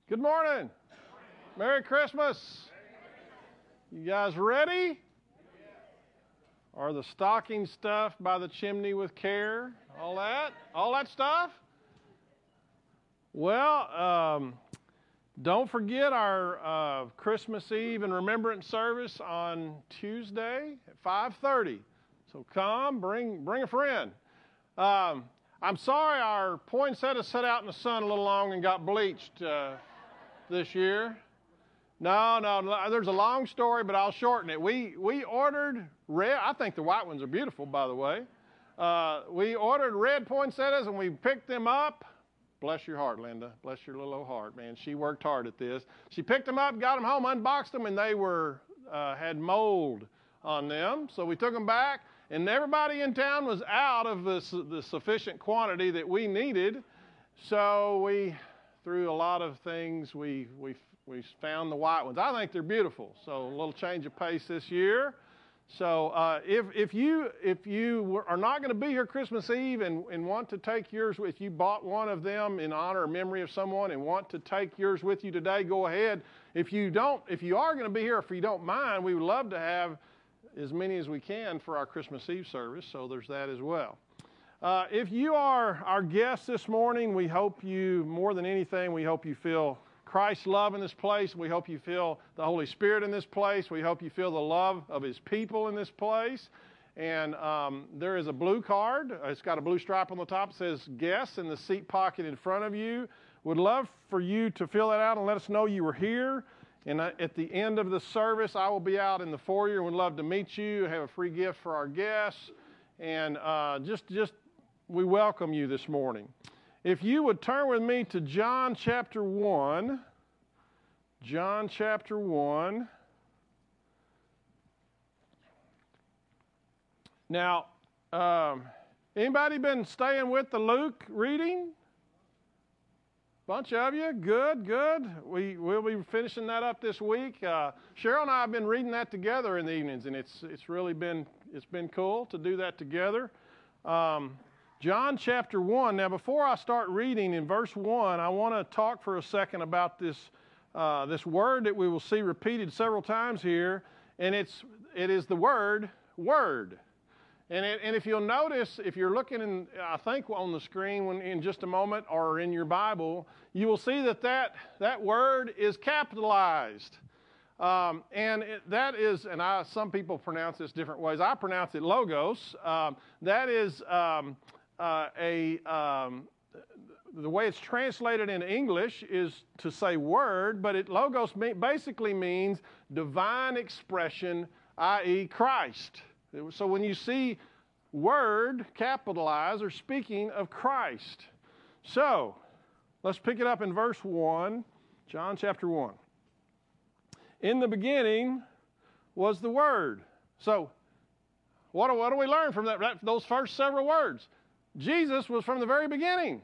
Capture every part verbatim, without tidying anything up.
Good morning. Merry Christmas. You guys ready? Are the stocking stuffed by the chimney with care? All that? All that stuff? Well, um, don't forget our uh, Christmas Eve and Remembrance service on Tuesday at five thirty. So come, bring bring a friend. Um, I'm sorry our poinsettia sat out in the sun a little long and got bleached uh, this year. No, no, no, there's a long story, but I'll shorten it. We we ordered red. I think the white ones are beautiful, by the way. Uh, we ordered red poinsettias, and we picked them up. Bless your heart, Linda. Bless your little old heart, man. She worked hard at this. She picked them up, got them home, unboxed them, and they were uh, had mold on them. So we took them back, and everybody in town was out of the, the sufficient quantity that we needed. So we, through a lot of things, we we we found the white ones. I think they're beautiful. So a little change of pace this year. So uh, if if you if you are not going to be here Christmas Eve and, and want to take yours, if you bought one of them in honor or memory of someone and want to take yours with you today, go ahead. If you don't, if you are going to be here, if you don't mind, we would love to have as many as we can for our Christmas Eve service. So there's that as well. Uh, if you are our guest this morning, we hope you, more than anything, we hope you feel Christ's love in this place. We hope you feel the Holy Spirit in this place. We hope you feel the love of His people in this place. And um, there is a blue card. It's got a blue stripe on the top. It says guests in the seat pocket in front of you. Would love for you to fill that out and let us know you were here. And at the end of the service, I will be out in the foyer and would love to meet you, have a free gift for our guests. And uh, just, just we welcome you this morning. If you would turn with me to John chapter one, John chapter one. Now, um, anybody been staying with the Luke reading? Bunch of you, good, good. We we'll be finishing that up this week. Uh, Cheryl and I have been reading that together in the evenings, and it's it's really been it's been cool to do that together. Um, John chapter one. Now, before I start reading in verse one, I want to talk for a second about this uh, this word that we will see repeated several times here, and it's it is the word word. And it, and if you'll notice, if you're looking in, I think on the screen when, in just a moment, or in your Bible, you will see that that, that word is capitalized. Um, and it, that is, and I, some people pronounce this different ways. I pronounce it logos. Um, that is um, uh, a, um, the way it's translated in English is to say word, but it logos basically means divine expression, that is. Christ. So when you see word capitalized, or speaking of Christ. So let's pick it up in verse one, John chapter one. In the beginning was the Word. So what do, what do we learn from that, that, those first several words? Jesus was from the very beginning.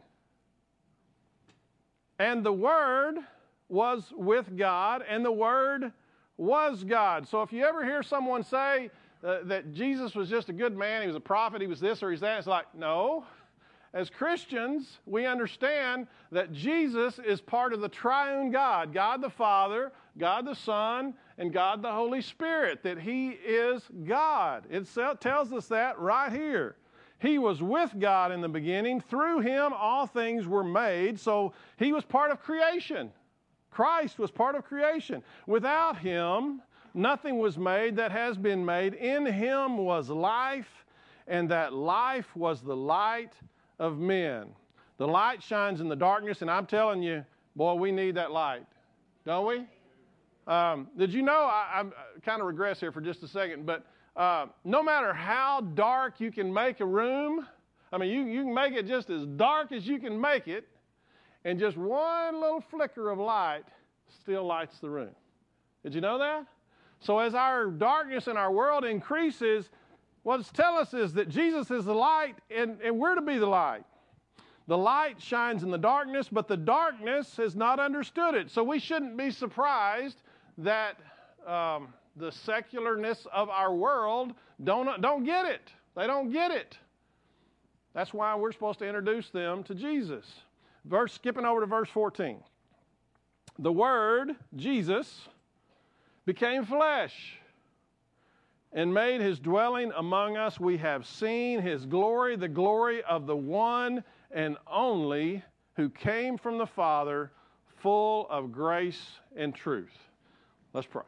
And the Word was with God, and the Word was God. So if you ever hear someone say uh, that Jesus was just a good man, he was a prophet, he was this or he's that, it's like, no. As Christians, we understand that Jesus is part of the triune God, God the Father, God the Son, and God the Holy Spirit, that He is God. It tells us that right here. He was with God in the beginning. Through Him, all things were made. So He was part of creation. Christ was part of creation. Without Him, nothing was made that has been made. In Him was life, and that life was the light of men. The light shines in the darkness, and I'm telling you, boy, we need that light, don't we? Um, did you know, I, I'm kind of regress here for just a second, but uh, no matter how dark you can make a room, I mean, you, you can make it just as dark as you can make it, and just one little flicker of light still lights the room. Did you know that? So as our darkness in our world increases, what it's telling us is that Jesus is the light, and, and we're to be the light. The light shines in the darkness, but the darkness has not understood it. So we shouldn't be surprised that um, the secularness of our world don't, don't get it. They don't get it. That's why we're supposed to introduce them to Jesus. Verse, skipping over to verse fourteen. the Word, Jesus, became flesh and made his dwelling among us. We have seen his glory, the glory of the one and only who came from the Father, full of grace and truth. Let's pray.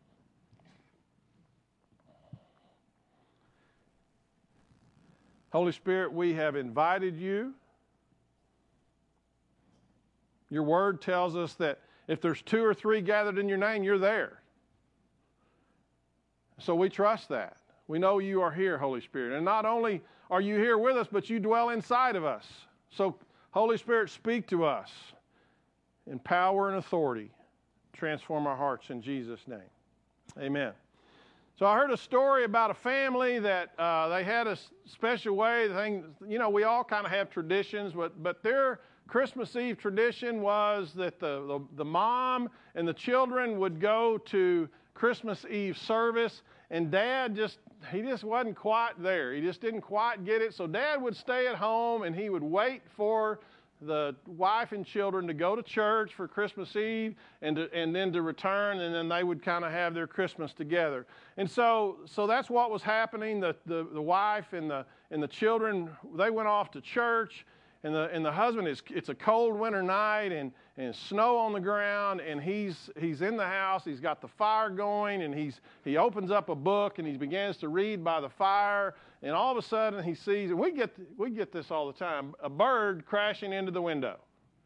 Holy Spirit, we have invited you. Your word tells us that if there's two or three gathered in your name, you're there. So we trust that. We know you are here, Holy Spirit. And not only are you here with us, but you dwell inside of us. So, Holy Spirit, speak to us in power and authority. Transform our hearts in Jesus' name. Amen. So I heard a story about a family that uh, they had a special way. The thing, you know, we all kind of have traditions, but, but their Christmas Eve tradition was that the, the, the mom and the children would go to Christmas Eve service, and Dad just, he just wasn't quite there. He just didn't quite get it. So Dad would stay at home, and he would wait for the wife and children to go to church for Christmas Eve and to, and then to return, and then they would kind of have their Christmas together. And so so that's what was happening. The, the, the wife and the and the children, they went off to church, and the and the husband, is it's a cold winter night and, and snow on the ground, and he's he's in the house, he's got the fire going, and he's he opens up a book and he begins to read by the fire, and all of a sudden he sees, and we get we get this all the time, a bird crashing into the window.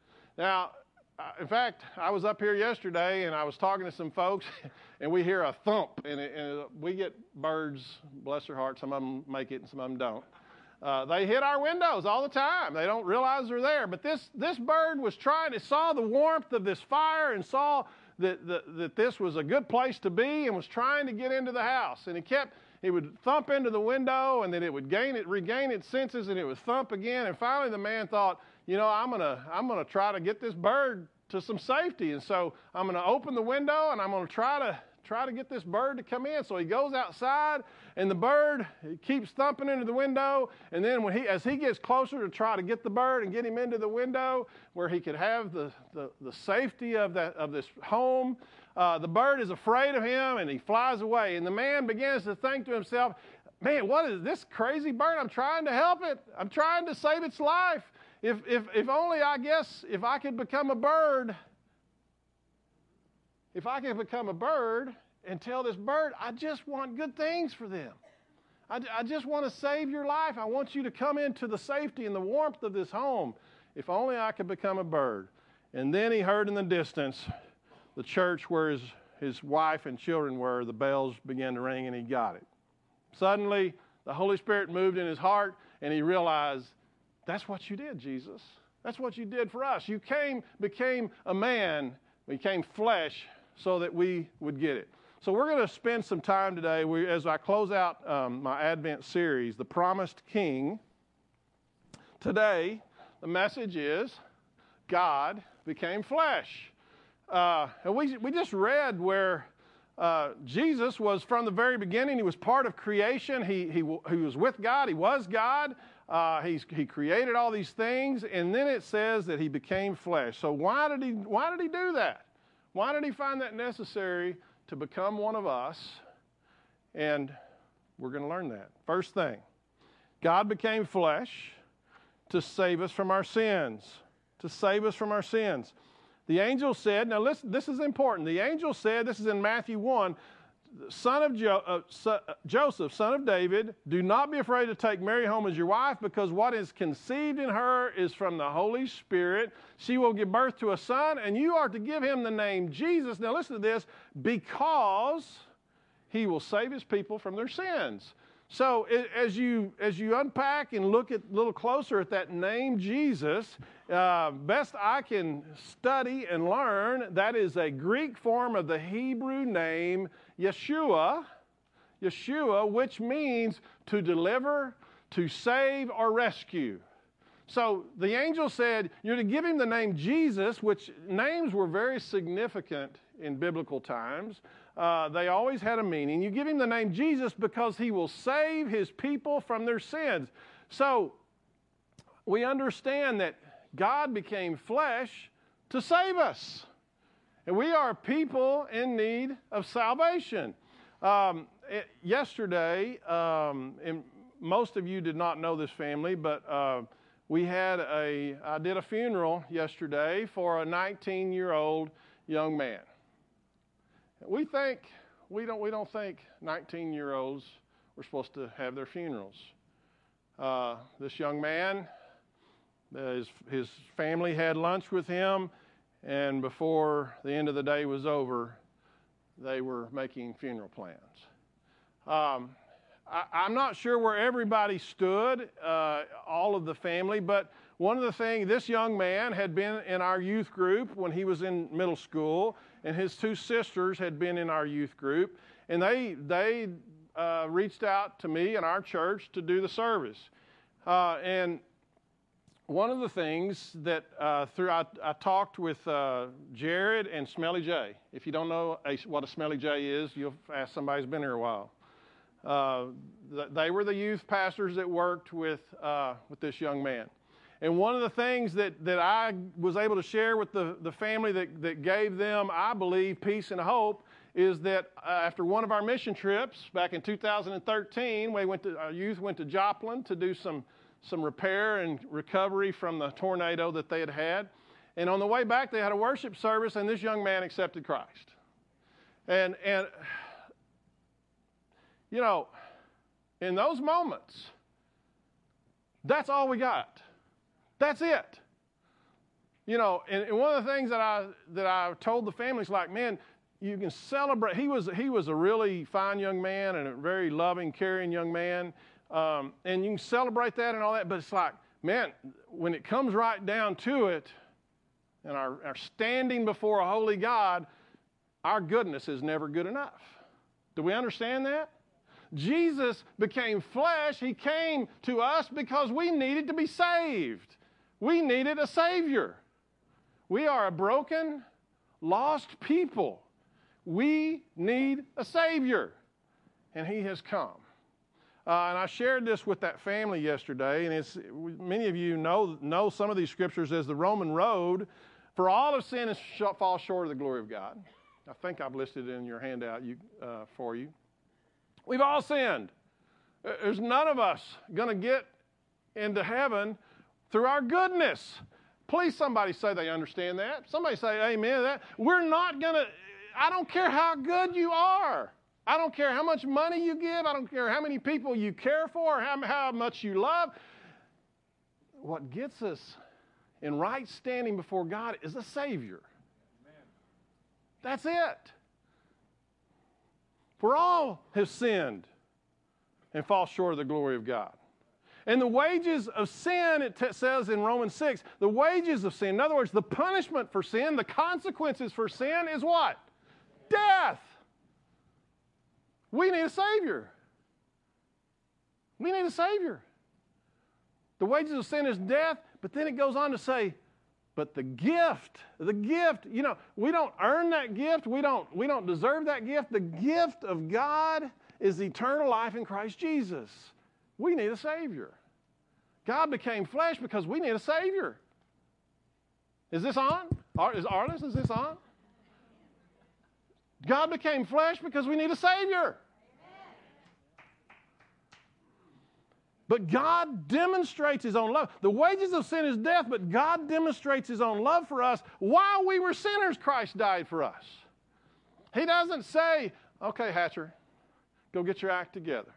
Now, in fact, I was up here yesterday and I was talking to some folks, and we hear a thump, and, it, and we get birds, bless their heart, some of them make it and some of them don't. Uh, they hit our windows all the time. They don't realize they're there. But this, this bird was trying, it saw the warmth of this fire and saw that, that, that this was a good place to be and was trying to get into the house. And it kept, it would thump into the window, and then it would gain it, regain its senses, and it would thump again. And finally the man thought, you know, I'm gonna, I'm gonna try to get this bird to some safety. And so I'm gonna open the window and I'm gonna try to try to get this bird to come in. So he goes outside, and the bird keeps thumping into the window. And then when he, as he gets closer to try to get the bird and get him into the window where he could have the, the, the safety of, that, of this home, uh, the bird is afraid of him, and he flies away. And the man begins to think to himself, man, what is this crazy bird? I'm trying to help it. I'm trying to save its life. If, if, if only, I guess, if I could become a bird, if I could become a bird and tell this bird, I just want good things for them. I, I just want to save your life. I want you to come into the safety and the warmth of this home. If only I could become a bird. And then he heard in the distance the church where his, his wife and children were. The bells began to ring, and he got it. Suddenly, the Holy Spirit moved in his heart, and he realized, that's what you did, Jesus. That's what you did for us. You came, became a man, became flesh, so that we would get it. So we're going to spend some time today, we, as I close out um, my Advent series, The Promised King. Today, the message is, God became flesh. Uh, and we, we just read where uh, Jesus was from the very beginning. He was part of creation. He, he, he was with God. He was God. Uh, he's, he created all these things. And then it says that he became flesh. So why did he, why did he do that? Why did he find that necessary to become one of us? And we're going to learn that. First thing, God became flesh to save us from our sins. To save us from our sins. The angel said, now listen, this is important. The angel said, this is in Matthew one, son of jo- uh, so, uh, Joseph, son of David, do not be afraid to take Mary home as your wife, because what is conceived in her is from the Holy Spirit. She will give birth to a son, and you are to give him the name Jesus. Now listen to this, because he will save his people from their sins. So as you as you unpack and look at a little closer at that name Jesus, uh, best I can study and learn, that is a Greek form of the Hebrew name Yeshua, Yeshua, which means to deliver, to save, or rescue. So the angel said, you're to give him the name Jesus, which names were very significant in biblical times. Uh, they always had a meaning. You give him the name Jesus because he will save his people from their sins. So we understand that God became flesh to save us. And we are people in need of salvation. Um, it, yesterday, um, and most of you did not know this family, but uh, we had a, I did a funeral yesterday for a nineteen-year-old young man. We think, we don't, we don't think nineteen-year-olds were supposed to have their funerals. Uh, this young man, uh, his, his family had lunch with him, and before the end of the day was over, they were making funeral plans. Um, I, I'm not sure where everybody stood, uh, all of the family, but one of the things, this young man had been in our youth group when he was in middle school, and his two sisters had been in our youth group, and they they uh, reached out to me and our church to do the service. Uh, and one of the things that uh, through I, I talked with uh, Jared and Smelly J. If you don't know a, what a Smelly J is, you'll ask somebody who's been here a while. Uh, they were the youth pastors that worked with uh, with this young man. And one of the things that, that I was able to share with the, the family that, that gave them, I believe, peace and hope, is that uh, after one of our mission trips back in two thousand thirteen, we went to, our youth went to Joplin to do some, some repair and recovery from the tornado that they had had. And on the way back, they had a worship service, and this young man accepted Christ. And, and you know, in those moments, that's all we got. That's it. You know, and, and one of the things that I that I told the family is like, man, you can celebrate. He was he was a really fine young man and a very loving, caring young man, um, and you can celebrate that and all that. But it's like, man, when it comes right down to it, and our, our standing before a holy God, our goodness is never good enough. Do we understand that? Jesus became flesh. He came to us because we needed to be saved. We needed a Savior. We are a broken, lost people. We need a Savior. And He has come. Uh, and I shared this with that family yesterday, and it's, many of you know, know some of these scriptures as the Roman road. For all of sin is sh- fall short of the glory of God. I think I've listed it in your handout you, uh, for you. We've all sinned. There's none of us going to get into heaven through our goodness. Please, somebody say they understand that. Somebody say amen to that. We're not going to, I don't care how good you are. I don't care how much money you give. I don't care how many people you care for, how, how much you love. What gets us in right standing before God is a Savior. Amen. That's it. For all have sinned and fall short of the glory of God. And the wages of sin, it t- says in Romans six, the wages of sin, in other words, the punishment for sin, the consequences for sin is what? Death. We need a Savior. We need a Savior. The wages of sin is death, but then it goes on to say, but the gift, the gift, you know, we don't earn that gift. We don't, we don't deserve that gift. The gift of God is eternal life in Christ Jesus. We need a Savior. God became flesh because we need a Savior. Is this on? Is Arliss, is this on? God became flesh because we need a Savior. But God demonstrates His own love. The wages of sin is death, but God demonstrates His own love for us. While we were sinners, Christ died for us. He doesn't say, okay, Hatcher, go get your act together.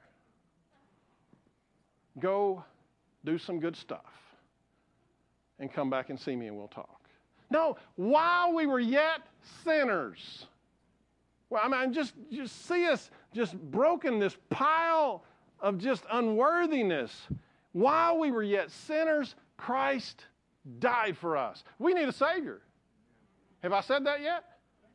Go do some good stuff and come back and see me and we'll talk. No, while we were yet sinners. Well, I mean, just, just see us just broken, this pile of just unworthiness. While we were yet sinners, Christ died for us. We need a Savior. Have I said that yet?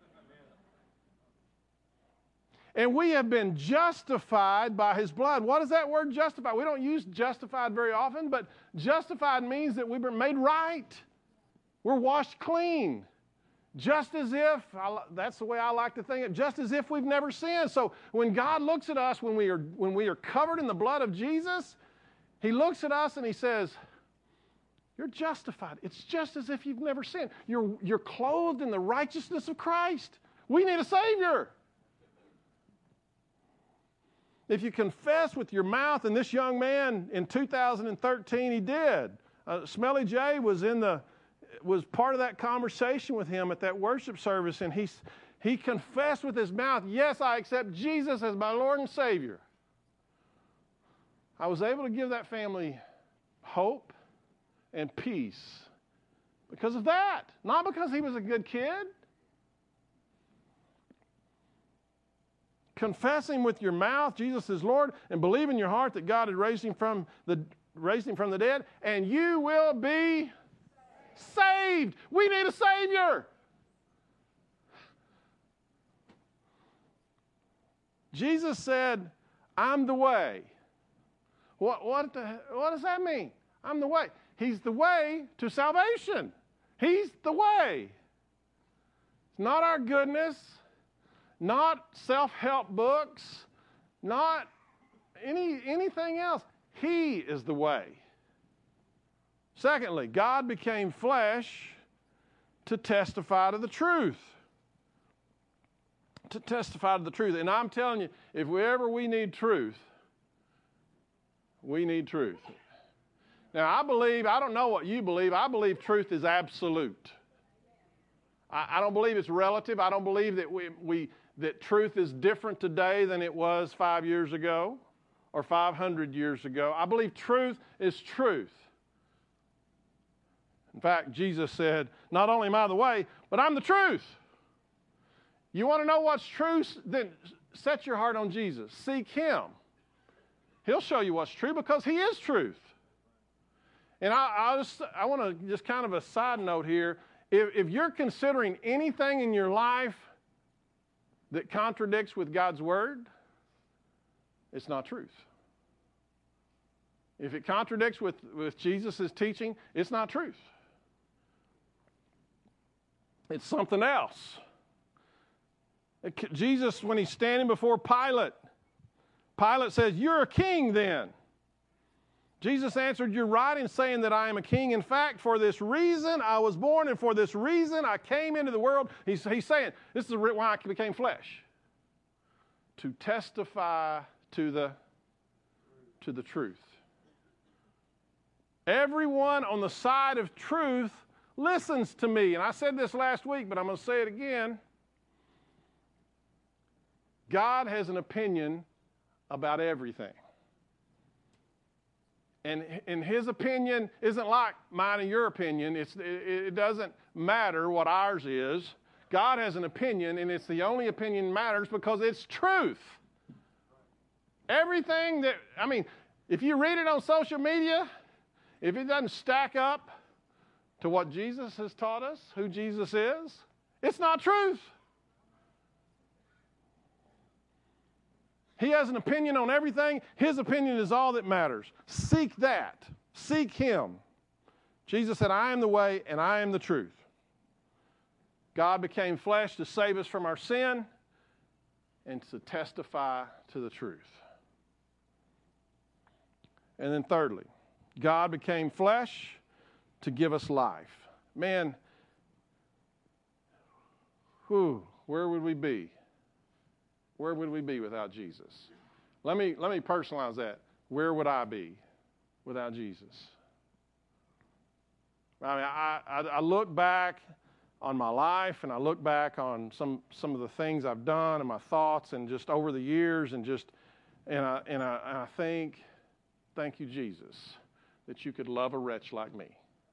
And we have been justified by His blood. What is that word justified? We don't use justified very often, but justified means that we've been made right. We're washed clean. Just as if, I, that's the way I like to think it, just as if we've never sinned. So when God looks at us, when we are when we are covered in the blood of Jesus, He looks at us and He says, You're justified. It's just as if you've never sinned. You're, you're clothed in the righteousness of Christ. We need a Savior. If you confess with your mouth, and this young man in two thousand thirteen, he did. Uh, Smelly J was in the was part of that conversation with him at that worship service, and he he confessed with his mouth, yes, I accept Jesus as my Lord and Savior. I was able to give that family hope and peace because of that, not because he was a good kid. Confessing with your mouth Jesus is Lord and believe in your heart that God had raised him from the raised him from the dead, and you will be saved. We need a Savior. Jesus said, I'm the way. What, what, the, what does that mean? I'm the way. He's the way to salvation. He's the way. It's not our goodness, not self-help books, not any, anything else. He is the way. Secondly, God became flesh to testify to the truth. To testify to the truth. And I'm telling you, if we ever we need truth, we need truth. Now, I believe, I don't know what you believe, I believe truth is absolute. I, I don't believe it's relative. I don't believe that we, we that truth is different today than it was five years ago or five hundred years ago. I believe truth is truth. In fact, Jesus said, not only am I the way, but I'm the truth. You want to know what's true? Then set your heart on Jesus. Seek Him. He'll show you what's true because He is truth. And I, I, just, I want to just kind of a side note here. If, if you're considering anything in your life that contradicts with God's Word, it's not truth. If it contradicts with, with Jesus' teaching, it's not truth. It's something else. It, Jesus, when he's standing before Pilate, Pilate says, you're a king then. Jesus answered, you're right in saying that I am a king. In fact, for this reason I was born, and for this reason I came into the world. He's, he's saying, this is why I became flesh. To testify to the, to the truth. Everyone on the side of truth listens to me. And I said this last week, but I'm going to say it again. God has an opinion about everything. And, and His opinion isn't like mine and your opinion. It's, it, it doesn't matter what ours is. God has an opinion, and it's the only opinion that matters because it's truth. Everything that, I mean, if you read it on social media, if it doesn't stack up to what Jesus has taught us, who Jesus is, it's not truth. He has an opinion on everything. His opinion is all that matters. Seek that. Seek Him. Jesus said, I am the way and I am the truth. God became flesh to save us from our sin and to testify to the truth. And then thirdly, God became flesh to give us life. Man, whew, where would we be? Where would we be without Jesus? Let me, let me personalize that. Where would I be without Jesus? I mean, I, I, I look back on my life, and I look back on some, some of the things I've done and my thoughts and just over the years, and just and I, and I, and I think, thank you, Jesus, that you could love a wretch like me.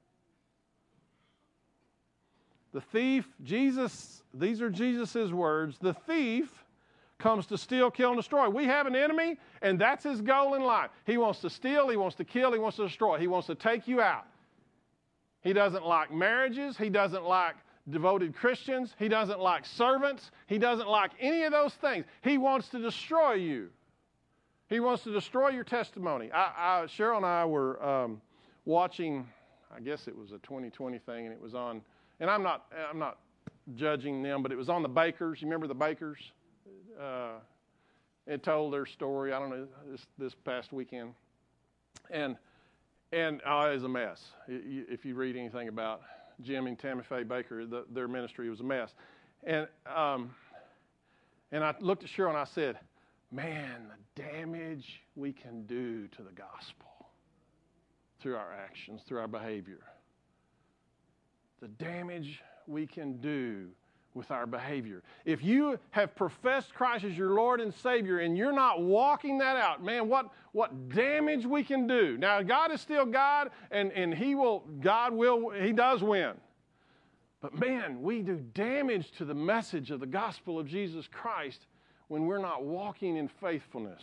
The thief, Jesus, these are Jesus' words, the thief comes to steal, kill, and destroy. We have an enemy, and that's his goal in life. He wants to steal, he wants to kill, he wants to destroy. He wants to take you out. He doesn't like marriages. He doesn't like devoted Christians. He doesn't like servants. He doesn't like any of those things. He wants to destroy you. He wants to destroy your testimony. I, I, Cheryl and I were um, watching, I guess it was a twenty twenty thing, and it was on, and I'm not, I'm not judging them, but it was on the Bakers. You remember the Bakers? Uh, it told their story, I don't know, this, this past weekend. And And oh, it was a mess. If you read anything about Jim and Tammy Faye Baker, the, their ministry was a mess. And um, and I looked at Cheryl and I said, man, the damage we can do to the gospel through our actions, through our behavior. The damage we can do with our behavior. If you have professed Christ as your Lord and Savior and you're not walking that out, man, what, what damage we can do. Now, God is still God, and, and He will, God will, He does win. But man, we do damage to the message of the gospel of Jesus Christ when we're not walking in faithfulness.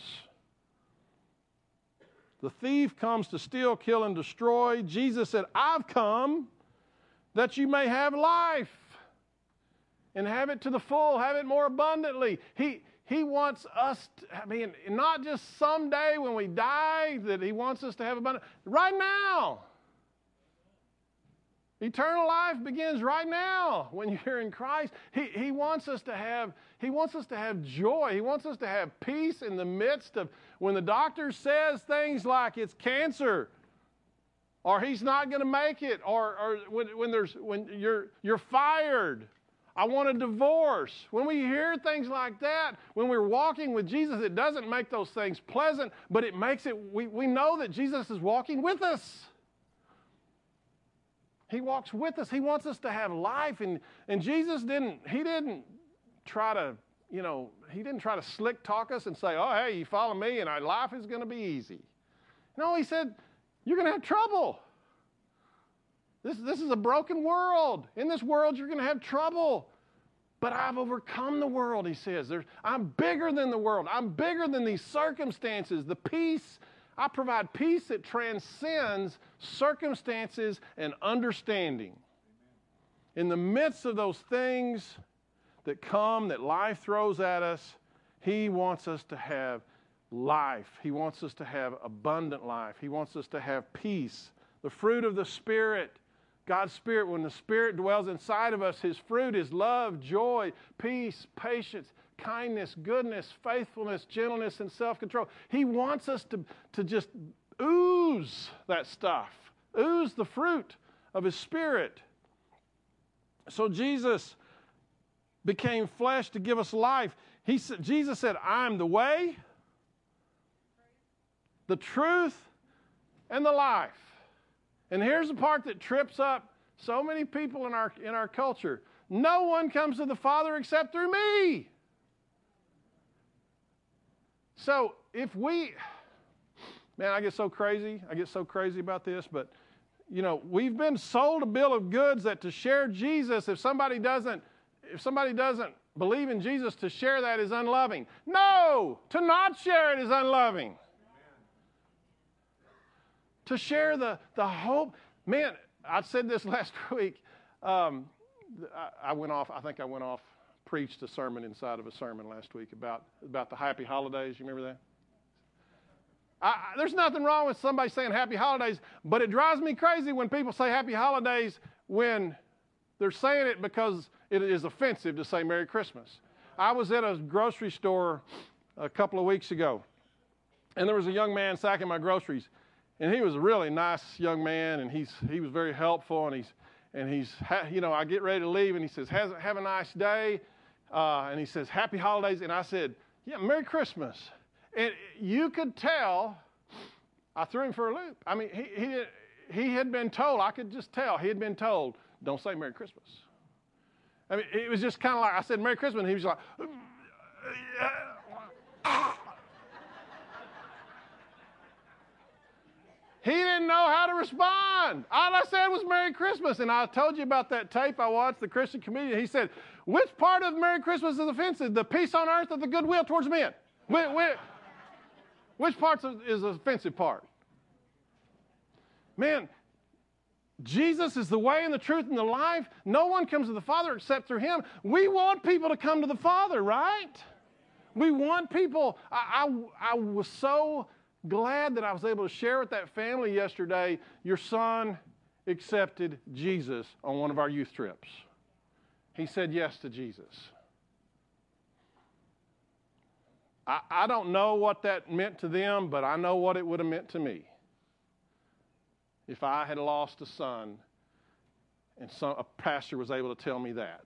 The thief comes to steal, kill, and destroy. Jesus said, I've come that you may have life and have it to the full, have it more abundantly. He, he wants us, to, I mean, not just someday when we die that He wants us to have abundant, right now. Eternal life begins right now when you're in Christ. He, he wants us to have, He wants us to have joy. He wants us to have peace in the midst of when the doctor says things like it's cancer, or he's not going to make it, or, or when, when there's when you're you're fired. I want a divorce. When we hear things like that, when we're walking with Jesus, it doesn't make those things pleasant, but it makes it, we, we know that Jesus is walking with us. He walks with us. He wants us to have life. And, and Jesus didn't, He didn't try to, you know, He didn't try to slick talk us and say, oh, hey, you follow me and our life is going to be easy. No, He said, you're going to have trouble. This, this is a broken world. In this world, you're going to have trouble. But I've overcome the world, He says. There's, I'm bigger than the world. I'm bigger than these circumstances. The peace, I provide peace that transcends circumstances and understanding. In the midst of those things that come, that life throws at us, He wants us to have life. He wants us to have abundant life. He wants us to have peace. The fruit of the Spirit, God's Spirit, when the Spirit dwells inside of us, His fruit is love, joy, peace, patience, kindness, goodness, faithfulness, gentleness, and self-control. He wants us to, to just ooze that stuff, ooze the fruit of His Spirit. So Jesus became flesh to give us life. He said, Jesus said, I'm the way, the truth, and the life. And here's the part that trips up so many people in our, in our culture. No one comes to the Father except through me. So if we, man, I get so crazy. I get so crazy about this, but, you know, we've been sold a bill of goods that to share Jesus, if somebody doesn't, if somebody doesn't believe in Jesus, to share that is unloving. No, to not share it is unloving. To share the, the hope. Man, I said this last week. Um, I, I went off, I think I went off, preached a sermon inside of a sermon last week about, about the happy holidays. You remember that? I, I, there's nothing wrong with somebody saying happy holidays, but it drives me crazy when people say happy holidays when they're saying it because it is offensive to say Merry Christmas. I was at a grocery store a couple of weeks ago, and there was a young man sacking my groceries. And he was a really nice young man, and he's he was very helpful, and he's and he's you know I get ready to leave, and he says have, have a nice day, uh, and he says happy holidays, and I said yeah Merry Christmas, and you could tell I threw him for a loop. I mean he he he had been told, I could just tell he had been told, don't say Merry Christmas. I mean it was just kind of like I said Merry Christmas, and he was like. He didn't know how to respond. All I said was Merry Christmas. And I told you about that tape I watched, the Christian Comedian. He said, which part of Merry Christmas is offensive? The peace on earth or the goodwill towards men? Which, which, which part is the offensive part? Man, Jesus is the way and the truth and the life. No one comes to the Father except through Him. We want people to come to the Father, right? We want people. I, I, I was so glad that I was able to share with that family yesterday, your son accepted Jesus on one of our youth trips. He said yes to Jesus. I, I don't know what that meant to them, but I know what it would have meant to me. if I had lost a son and some, a pastor was able to tell me that.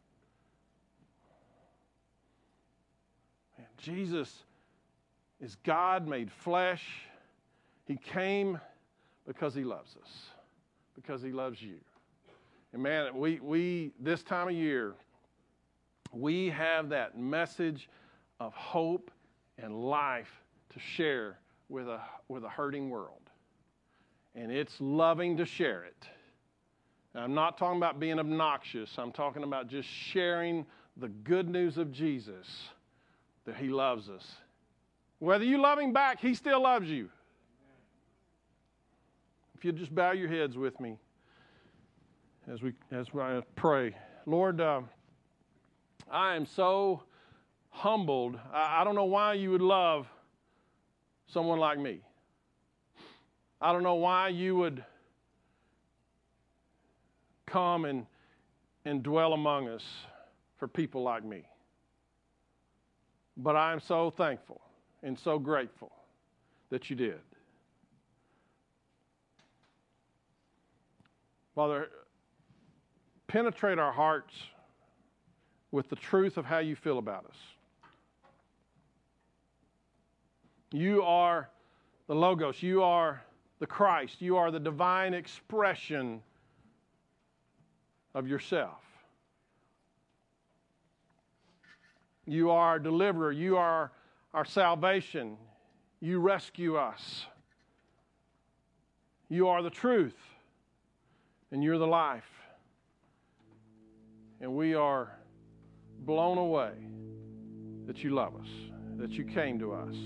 Man, Jesus is God made flesh. He came because he loves us, because he loves you. And man, we, we this time of year, we have that message of hope and life to share with a, with a hurting world. And it's loving to share it. And I'm not talking about being obnoxious. I'm talking about just sharing the good news of Jesus, that he loves us. Whether you love him back, he still loves you. If you just bow your heads with me as we as I pray. Lord, uh, I am so humbled. I, I don't know why you would love someone like me. I don't know why you would come and, and dwell among us for people like me. But I am so thankful and so grateful that you did. Father, penetrate our hearts with the truth of how you feel about us. You are the Logos. You are the Christ. You are the divine expression of yourself. You are our deliverer. You are our salvation. You rescue us. You are the truth. And you're the life. And we are blown away that you love us, that you came to us.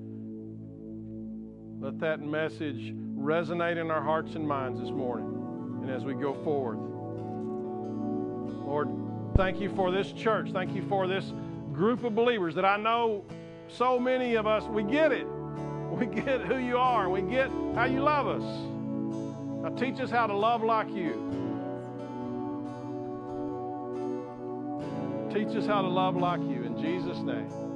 Let that message resonate in our hearts and minds this morning and as we go forward. Lord, thank you for this church. Thank you for this group of believers that I know so many of us, we get it. We get who you are. We get how you love us. Now teach us how to love like you. Teach us how to love like you. In Jesus' name.